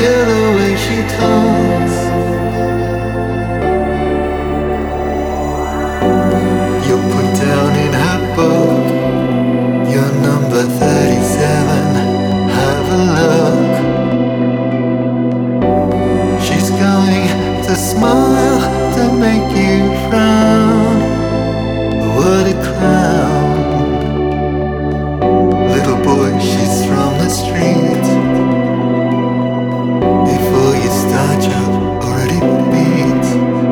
Hear the way she talks. You put down in her book your number 37. Have a look. She's going to smile to make you frown. What a clown. Little boy, she's from the street. Before you start, you're already beat.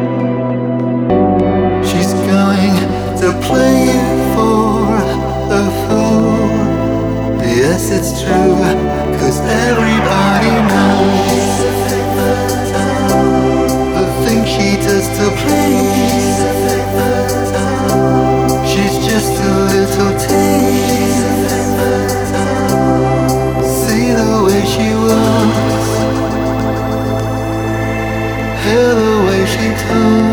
She's going to play you for a fool. Yes, it's true, 'cause everybody knows the thing she does to please. She's just a little tease. See the way she walks, hear the way she talks.